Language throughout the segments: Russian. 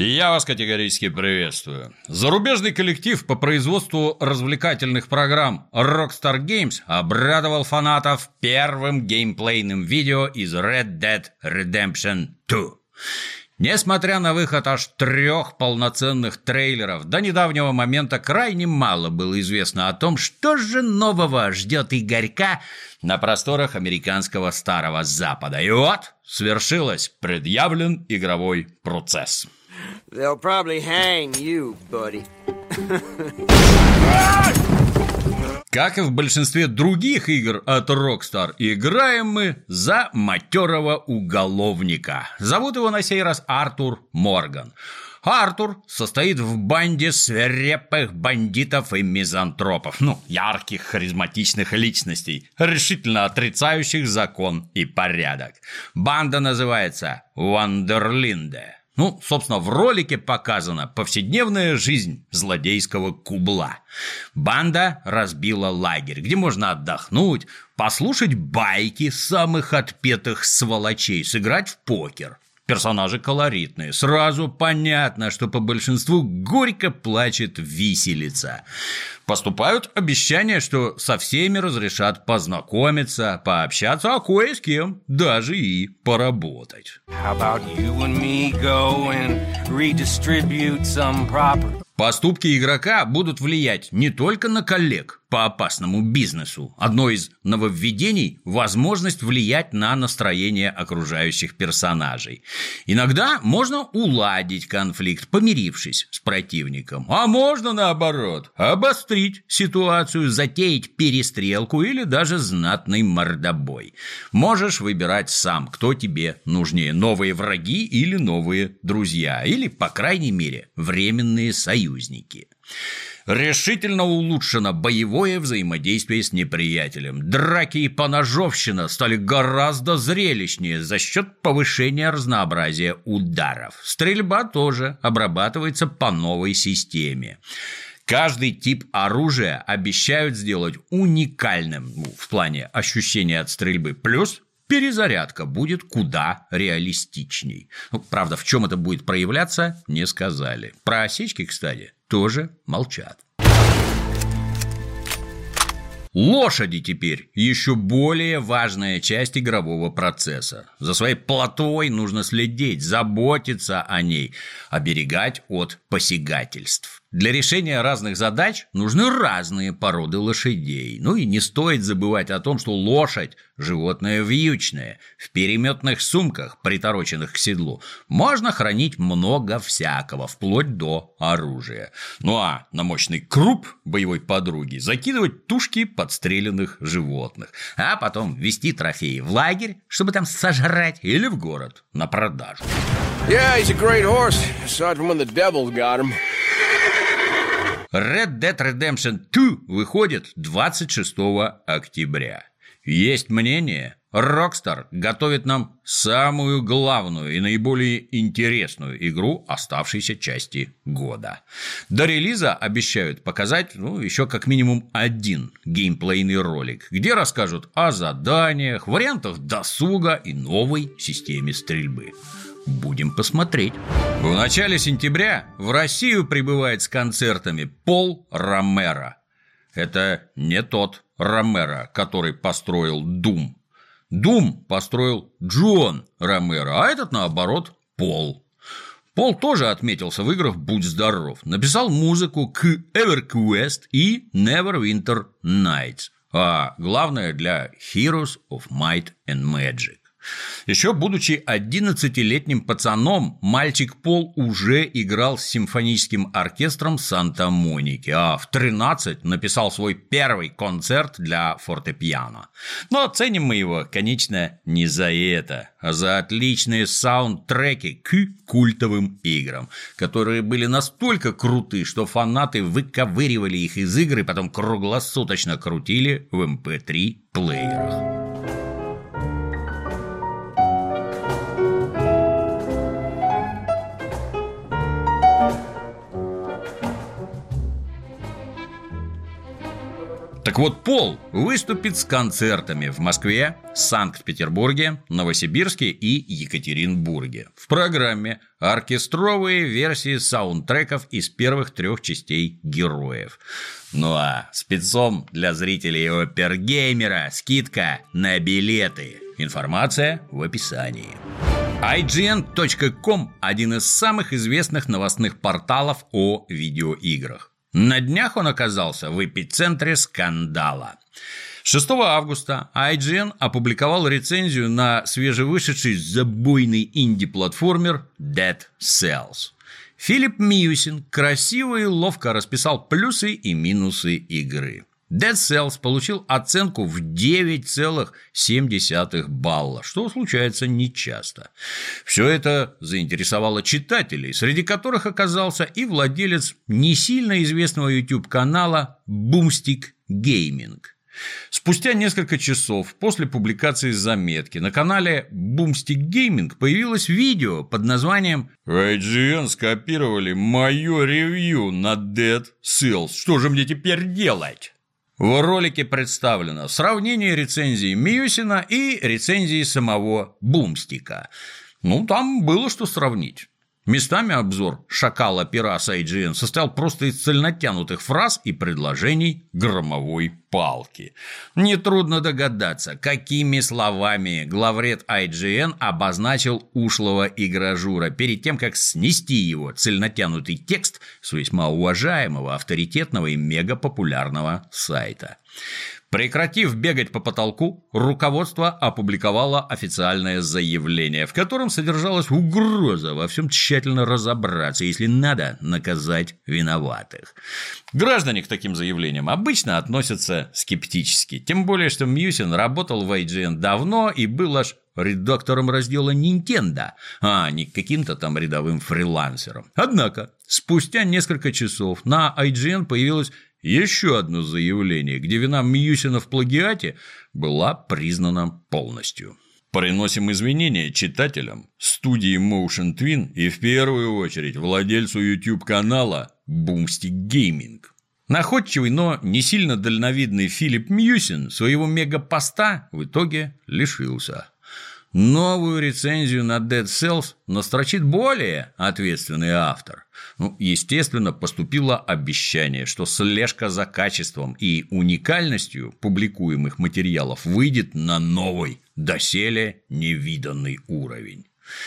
Я вас категорически приветствую. Зарубежный коллектив по производству развлекательных программ Rockstar Games обрадовал фанатов первым геймплейным видео из Red Dead Redemption 2. Несмотря на выход аж 3 полноценных трейлеров, до недавнего момента крайне мало было известно о том, что же нового ждет Игорька на просторах американского Старого Запада. И вот свершилось, предъявлен игровой процесс. They'll probably hang you, buddy. Как и в большинстве других игр от Rockstar, играем мы за матерого уголовника. Зовут его на сей раз Артур Морган. Артур состоит в банде свирепых бандитов и мизантропов, ярких, харизматичных личностей, решительно отрицающих закон и порядок. Банда называется Вандерлинде. Собственно, в ролике показана повседневная жизнь злодейского кубла. Банда разбила лагерь, где можно отдохнуть, послушать байки самых отпетых сволочей, сыграть в покер. Персонажи колоритные, сразу понятно, что по большинству горько плачет виселица. Поступают обещания, что со всеми разрешат познакомиться, пообщаться, а кое с кем даже и поработать. Поступки игрока будут влиять не только на коллег по опасному бизнесу. Одно из нововведений – возможность влиять на настроение окружающих персонажей. Иногда можно уладить конфликт, помирившись с противником. А можно, наоборот, обострить ситуацию, затеять перестрелку или даже знатный мордобой. Можешь выбирать сам, кто тебе нужнее – новые враги или новые друзья, или, по крайней мере, временные союзники. Решительно улучшено боевое взаимодействие с неприятелем. Драки и поножовщина стали гораздо зрелищнее за счет повышения разнообразия ударов. Стрельба тоже обрабатывается по новой системе. Каждый тип оружия обещают сделать уникальным в плане ощущения от стрельбы. Плюс перезарядка будет куда реалистичней. Правда, в чем это будет проявляться, не сказали. Про осечки, кстати, тоже молчат. Лошади теперь еще более важная часть игрового процесса. За своей плотвой нужно следить, заботиться о ней, оберегать от посягательств. Для решения разных задач нужны разные породы лошадей. И не стоит забывать о том, что лошадь – животное вьючное. В переметных сумках, притороченных к седлу, можно хранить много всякого, вплоть до оружия. А на мощный круп боевой подруги закидывать тушки подстреленных животных. А потом везти трофеи в лагерь, чтобы там сожрать, или в город на продажу. Yeah, he's a great horse, aside from when the devil got him. Red Dead Redemption 2 выходит 26 октября. Есть мнение, Rockstar готовит нам самую главную и наиболее интересную игру оставшейся части года. До релиза обещают показать, еще как минимум один геймплейный ролик, где расскажут о заданиях, вариантах досуга и новой системе стрельбы. Будем посмотреть. В начале сентября в Россию прибывает с концертами Пол Ромеро. Это не тот Ромеро, который построил Doom. Doom построил Джон Ромеро, а этот, наоборот, Пол. Пол тоже отметился в играх «Будь здоров». Написал музыку к EverQuest и Neverwinter Nights. А главное, для Heroes of Might and Magic. Еще будучи 11-летним пацаном, мальчик Пол уже играл с симфоническим оркестром Санта-Моники, а в 13 написал свой первый концерт для фортепиано. Но ценим мы его, конечно, не за это, а за отличные саундтреки к культовым играм, которые были настолько круты, что фанаты выковыривали их из игр и потом круглосуточно крутили в MP3-плеерах. Так вот, Пол выступит с концертами в Москве, Санкт-Петербурге, Новосибирске и Екатеринбурге. В программе оркестровые версии саундтреков из первых 3 частей «Героев». Ну а спецом для зрителей Опергеймера скидка на билеты. Информация в описании. IGN.com – один из самых известных новостных порталов о видеоиграх. На днях он оказался в эпицентре скандала. 6 августа IGN опубликовал рецензию на свежевышедший забойный инди-платформер Dead Cells. Филипп Мьюсин красиво и ловко расписал плюсы и минусы игры. Dead Cells получил оценку в 9,7 балла, что случается нечасто. Все это заинтересовало читателей, среди которых оказался и владелец не сильно известного YouTube-канала Boomstick Gaming. Спустя несколько часов после публикации заметки на канале Boomstick Gaming появилось видео под названием «IGN скопировали мое ревью на Dead Cells. Что же мне теперь делать?». В ролике представлено сравнение рецензии Мьюсина и рецензии самого Бумстика. Там было что сравнить. Местами обзор шакала-пера с IGN состоял просто из цельнотянутых фраз и предложений громовой палки. Нетрудно догадаться, какими словами главред IGN обозначил ушлого игражура перед тем, как снести его цельнотянутый текст с весьма уважаемого, авторитетного и мегапопулярного сайта. Прекратив бегать по потолку, руководство опубликовало официальное заявление, в котором содержалась угроза во всем тщательно разобраться, если надо, наказать виноватых. Граждане к таким заявлениям обычно относятся скептически, тем более, что Мьюсин работал в IGN давно и был аж редактором раздела Nintendo, а не каким-то там рядовым фрилансером. Однако, спустя несколько часов на IGN появилось еще одно заявление, где вина Мьюсина в плагиате была признана полностью. Приносим извинения читателям, студии Motion Twin и в первую очередь владельцу YouTube-канала Boomstick Gaming. Находчивый, но не сильно дальновидный Филипп Мьюсин своего мегапоста в итоге лишился. Новую рецензию на Dead Cells настрочит более ответственный автор. Естественно, поступило обещание, что слежка за качеством и уникальностью публикуемых материалов выйдет на новый, доселе невиданный уровень.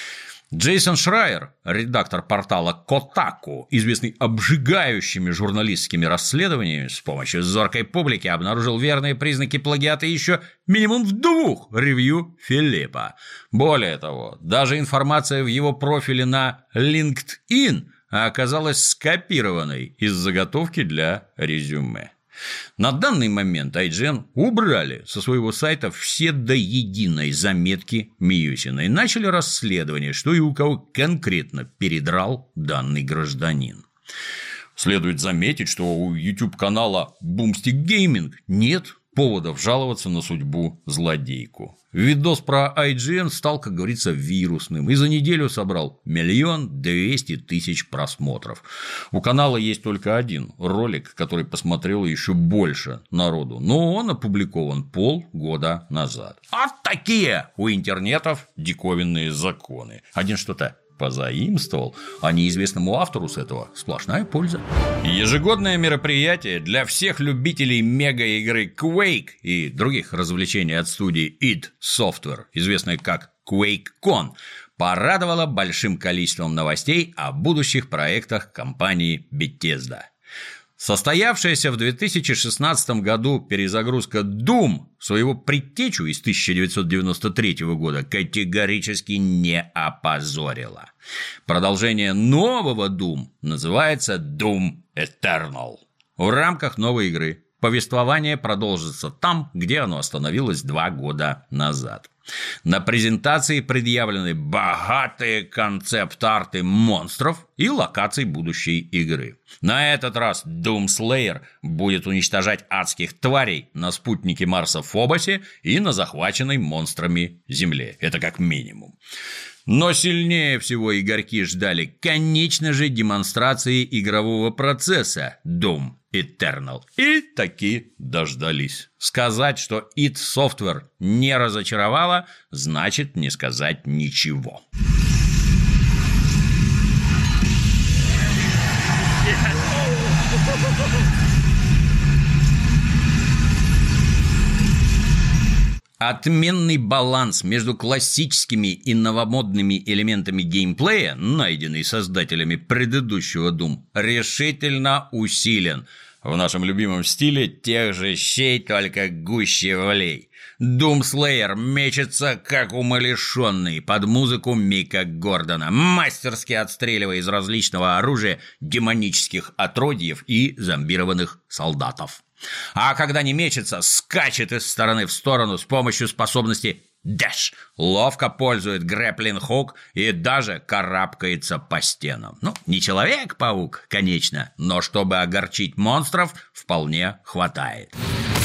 Джейсон Шрайер, редактор портала Kotaku, известный обжигающими журналистскими расследованиями, с помощью зоркой публики обнаружил верные признаки плагиата еще минимум в 2 ревью Филиппа. Более того, даже информация в его профиле на LinkedIn оказалась скопированной из заготовки для резюме. На данный момент IGN убрали со своего сайта все до единой заметки Мьюсина и начали расследование, что и у кого конкретно передрал данный гражданин. Следует заметить, что у YouTube-канала Boomstick Gaming нет поводов жаловаться на судьбу злодейку. Видос про IGN стал, как говорится, вирусным и за неделю собрал 1 200 000 просмотров. У канала есть только один ролик, который посмотрело еще больше народу, но он опубликован полгода назад. А такие у интернетов диковинные законы. Один что-то позаимствовал, а неизвестному автору с этого сплошная польза. Ежегодное мероприятие для всех любителей мега-игры Quake и других развлечений от студии id Software, известной как QuakeCon, порадовало большим количеством новостей о будущих проектах компании Bethesda. Состоявшаяся в 2016 году перезагрузка Doom своего предтечу из 1993 года категорически не опозорила. Продолжение нового Doom называется Doom Eternal. В рамках новой игры повествование продолжится там, где оно остановилось 2 года назад. На презентации предъявлены богатые концепт-арты монстров и локаций будущей игры. На этот раз Doomslayer будет уничтожать адских тварей на спутнике Марса Фобосе и на захваченной монстрами Земле. Это как минимум. Но сильнее всего игроки ждали, конечно же, демонстрации игрового процесса Doom Eternal. И таки дождались. Сказать, что id Software не разочаровала, значит не сказать ничего. Отменный баланс между классическими и новомодными элементами геймплея, найденный создателями предыдущего Doom, решительно усилен. В нашем любимом стиле тех же щей, только гуще влей. Doom Slayer мечется, как умалишенный, под музыку Мика Гордона, мастерски отстреливая из различного оружия демонических отродьев и зомбированных солдатов. А когда не мечется, скачет из стороны в сторону с помощью способности Dash, ловко пользует грэпплинг-хук и даже карабкается по стенам. Ну, не Человек-паук, конечно, но чтобы огорчить монстров, вполне хватает.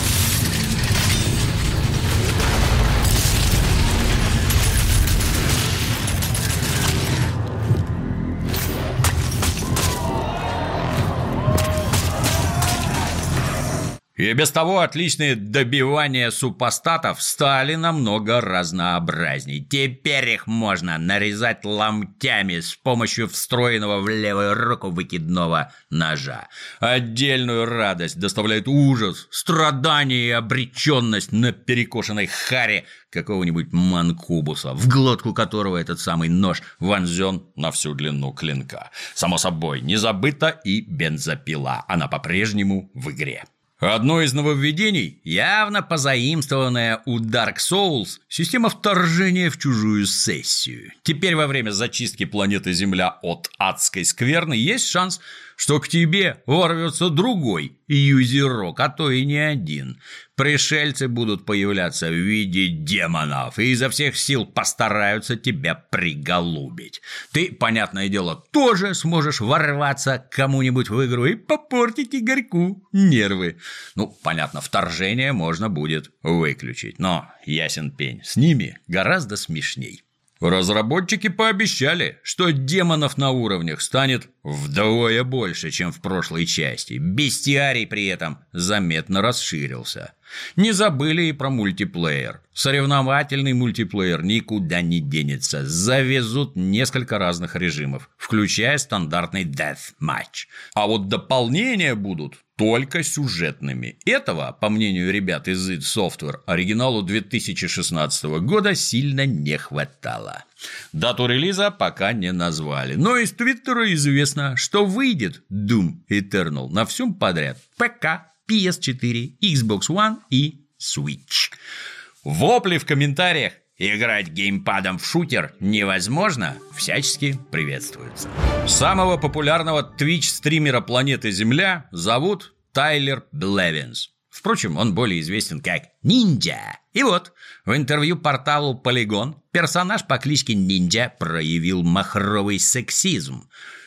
И без того отличные добивания супостатов стали намного разнообразней. Теперь их можно нарезать ломтями с помощью встроенного в левую руку выкидного ножа. Отдельную радость доставляет ужас, страдание и обреченность на перекошенной харе какого-нибудь манкубуса, в глотку которого этот самый нож вонзен на всю длину клинка. Само собой, не забыта и бензопила, она по-прежнему в игре. Одно из нововведений, явно позаимствованное у Dark Souls, система вторжения в чужую сессию. Теперь во время зачистки планеты Земля от адской скверны есть шанс, что к тебе ворвется другой юзерок, а то и не один. Пришельцы будут появляться в виде демонов и изо всех сил постараются тебя приголубить. Ты, понятное дело, тоже сможешь ворваться к кому-нибудь в игру и попортить Игорьку нервы. Ну, понятно, вторжение можно будет выключить, но ясен пень, с ними гораздо смешней. Разработчики пообещали, что демонов на уровнях станет вдвое больше, чем в прошлой части. Бестиарий при этом заметно расширился. Не забыли и про мультиплеер. Соревновательный мультиплеер никуда не денется. Завезут несколько разных режимов, включая стандартный Deathmatch. А вот дополнения будут только сюжетными. Этого, по мнению ребят из id Software, оригиналу 2016 года сильно не хватало. Дату релиза пока не назвали, но из Твиттера известно, что выйдет Doom Eternal на всем подряд: ПК, PS4, Xbox One и Switch. Вопли в комментариях «Играть геймпадом в шутер невозможно» всячески приветствуются. Самого популярного Twitch-стримера планеты Земля зовут Тайлер Блевинс. Впрочем, он более известен как Ninja. И вот, в интервью порталу Polygon персонаж по кличке Ninja проявил махровый сексизм.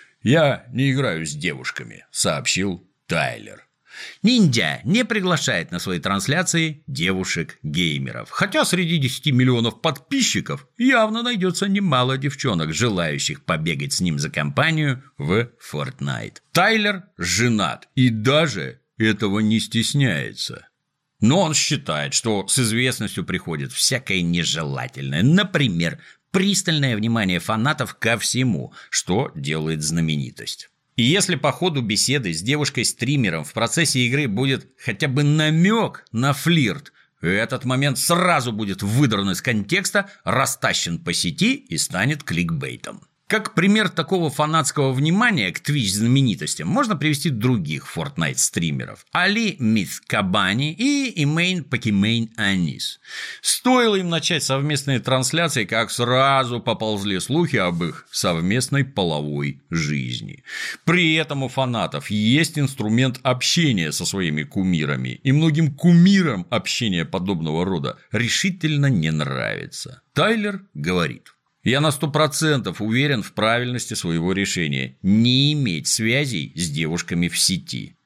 «Я не играю с девушками», — сообщил Тайлер. Ninja не приглашает на свои трансляции девушек-геймеров. Хотя среди 10 миллионов подписчиков явно найдется немало девчонок, желающих побегать с ним за компанию в Fortnite. Тайлер женат и даже этого не стесняется. Но он считает, что с известностью приходит всякое нежелательное. Например, пристальное внимание фанатов ко всему, что делает знаменитость. И если по ходу беседы с девушкой-стримером в процессе игры будет хотя бы намек на флирт, этот момент сразу будет выдран из контекста, растащен по сети и станет кликбейтом. Как пример такого фанатского внимания к Twitch-знаменитостям можно привести других Fortnite-стримеров: Али Мith Кабани и Имейн Покимейн Анис. Стоило им начать совместные трансляции, как сразу поползли слухи об их совместной половой жизни. При этом у фанатов есть инструмент общения со своими кумирами, и многим кумирам общение подобного рода решительно не нравится. Тайлер говорит: «Я на 100% уверен в правильности своего решения не иметь связей с девушками в сети.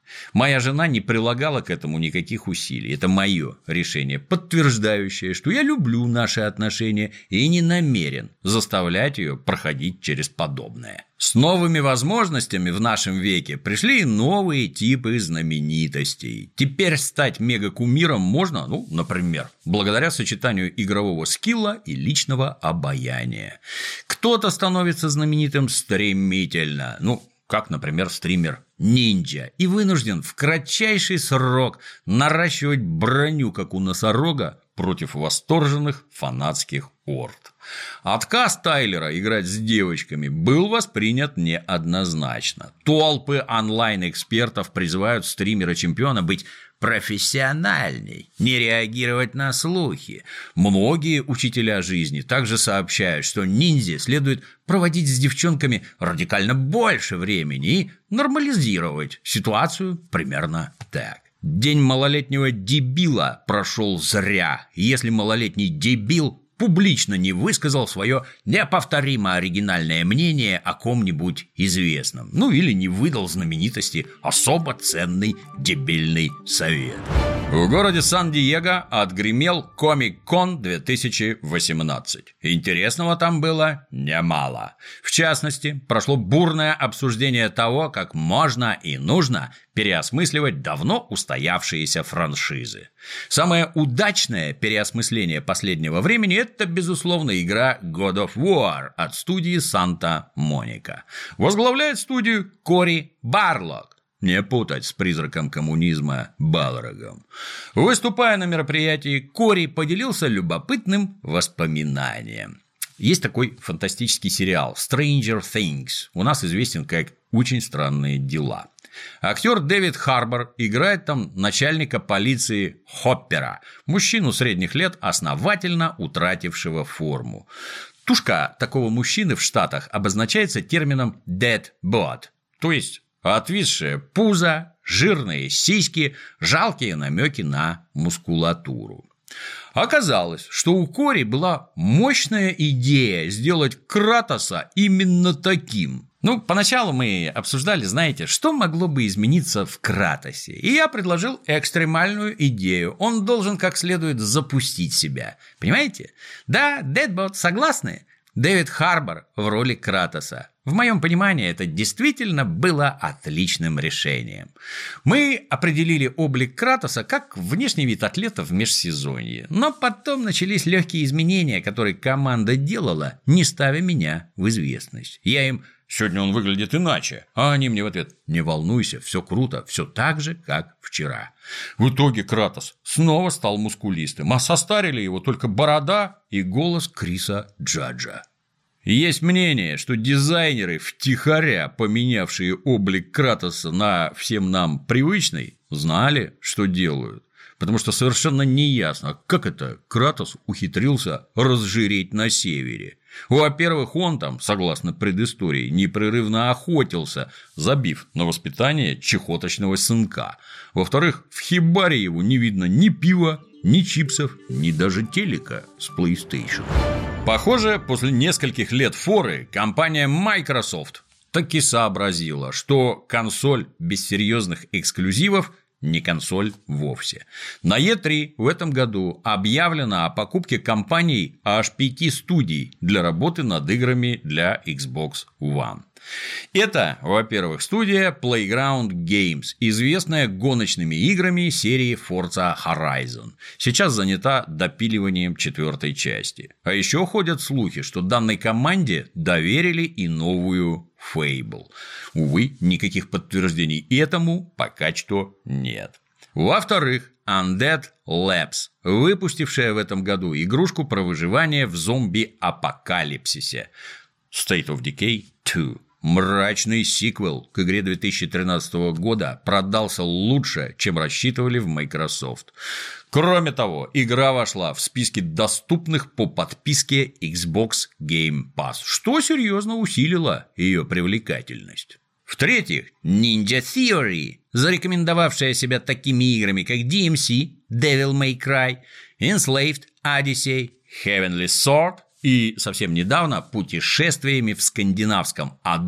Моя жена не прилагала к этому никаких усилий. Это мое решение, подтверждающее, что я люблю наши отношения и не намерен заставлять ее проходить через подобное. С новыми возможностями в нашем веке пришли и новые типы знаменитостей. Теперь стать мегакумиром можно, например, благодаря сочетанию игрового скилла и личного обаяния. Кто-то становится знаменитым стремительно, как, например, стример Ninja, и вынужден в кратчайший срок наращивать броню, как у носорога, против восторженных фанатских орд. Отказ Тайлера играть с девочками был воспринят неоднозначно. Толпы онлайн-экспертов призывают стримера-чемпиона быть профессиональней, не реагировать на слухи. Многие учителя жизни также сообщают, что ниндзя следует проводить с девчонками радикально больше времени и нормализировать ситуацию примерно так. День малолетнего дебила прошел зря, если малолетний дебил публично не высказал свое неповторимо оригинальное мнение о ком-нибудь известном, или не выдал знаменитости особо ценный дебильный совет. В городе Сан-Диего отгремел Комик-кон 2018. Интересного там было немало. В частности, прошло бурное обсуждение того, как можно и нужно переосмысливать давно устоявшиеся франшизы. Самое удачное переосмысление последнего времени – это, безусловно, игра God of War от студии Санта-Моника. Возглавляет студию Кори Барлог. Не путать с призраком коммунизма Балрогом. Выступая на мероприятии, Кори поделился любопытным воспоминанием. Есть такой фантастический сериал Stranger Things, у нас известен как «Очень странные дела». Актер Дэвид Харбор играет там начальника полиции Хоппера, мужчину средних лет, основательно утратившего форму. Тушка такого мужчины в Штатах обозначается термином «dead bod», то есть отвисшее пузо, жирные сиськи, жалкие намеки на мускулатуру. Оказалось, что у Кори была мощная идея сделать Кратоса именно таким. Поначалу мы обсуждали, что могло бы измениться в Кратосе. И я предложил экстремальную идею. Он должен как следует запустить себя. Понимаете? Да, Deadbot, согласны? Дэвид Харбор в роли Кратоса. В моем понимании это действительно было отличным решением. Мы определили облик Кратоса как внешний вид атлета в межсезонье. Но потом начались легкие изменения, которые команда делала, не ставя меня в известность. Я им: сегодня он выглядит иначе. А они мне в ответ: не волнуйся, все круто, все так же, как вчера. В итоге Кратос снова стал мускулистым, а состарили его только борода и голос Криса Джаджа. Есть мнение, что дизайнеры, втихаря поменявшие облик Кратоса на всем нам привычный, знали, что делают. Потому что совершенно неясно, как это Кратос ухитрился разжиреть на севере. Во-первых, он там, согласно предыстории, непрерывно охотился, забив на воспитание чехоточного сынка. Во-вторых, в хибаре его не видно ни пива, ни чипсов, ни даже телека с PlayStation. Похоже, после нескольких лет форы компания Microsoft таки сообразила, что консоль без серьезных эксклюзивов не консоль вовсе. На E3 в этом году объявлено о покупке компанией аж 5 студий для работы над играми для Xbox One. Это, во-первых, студия Playground Games, известная гоночными играми серии Forza Horizon. Сейчас занята допиливанием 4-й части. А еще ходят слухи, что данной команде доверили и новую Fable. Увы, никаких подтверждений этому пока что нет. Во-вторых, Undead Labs, выпустившая в этом году игрушку про выживание в зомби-апокалипсисе State of Decay 2. Мрачный сиквел к игре 2013 года продался лучше, чем рассчитывали в Microsoft. Кроме того, игра вошла в списки доступных по подписке Xbox Game Pass, что серьезно усилило ее привлекательность. В-третьих, Ninja Theory, зарекомендовавшая себя такими играми, как DMC, Devil May Cry, Enslaved, Odyssey, Heavenly Sword и совсем недавно путешествиями в скандинавском аду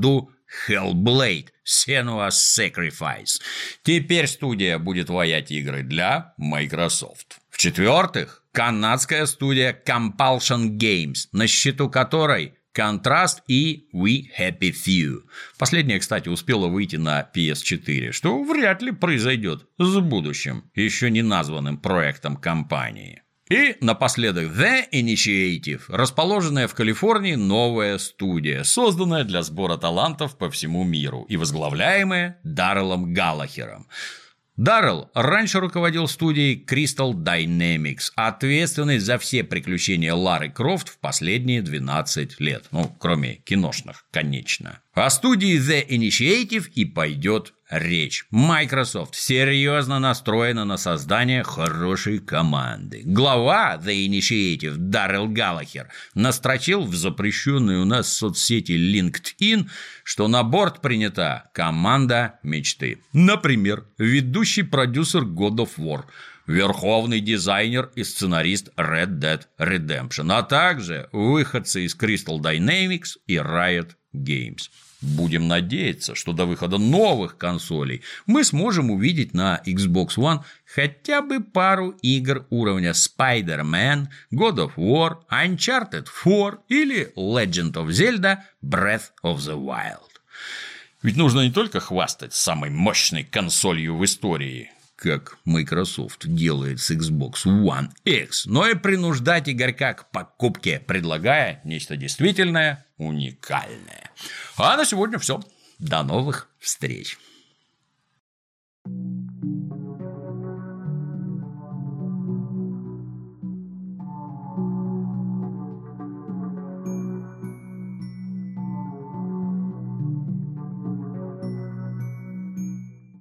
Hellblade: Senua's Sacrifice. Теперь студия будет ваять игры для Microsoft. В-четвертых, канадская студия Compulsion Games, на счету которой Contrast и We Happy Few. Последняя, кстати, успела выйти на PS4, что вряд ли произойдет с будущим, еще не названным проектом компании. И напоследок The Initiative, расположенная в Калифорнии новая студия, созданная для сбора талантов по всему миру и возглавляемая Дарреллом Галлахером. Даррелл раньше руководил студией Crystal Dynamics, ответственной за все приключения Лары Крофт в последние 12 лет. Ну, кроме киношных, конечно. О студии The Initiative и пойдет речь. Microsoft серьезно настроена на создание хорошей команды. Глава The Initiative Даррелл Галлахер настрочил в запрещенной у нас соцсети LinkedIn, что на борт принята команда мечты. Например, ведущий продюсер God of War, верховный дизайнер и сценарист Red Dead Redemption, а также выходцы из Crystal Dynamics и Riot Games. Будем надеяться, что до выхода новых консолей мы сможем увидеть на Xbox One хотя бы пару игр уровня Spider-Man, God of War, Uncharted 4 или Legend of Zelda Breath of the Wild. Ведь нужно не только хвастать самой мощной консолью в истории, как Microsoft делает с Xbox One X, но и принуждать игрока к покупке, предлагая нечто действительно уникальное. А на сегодня все. До новых встреч.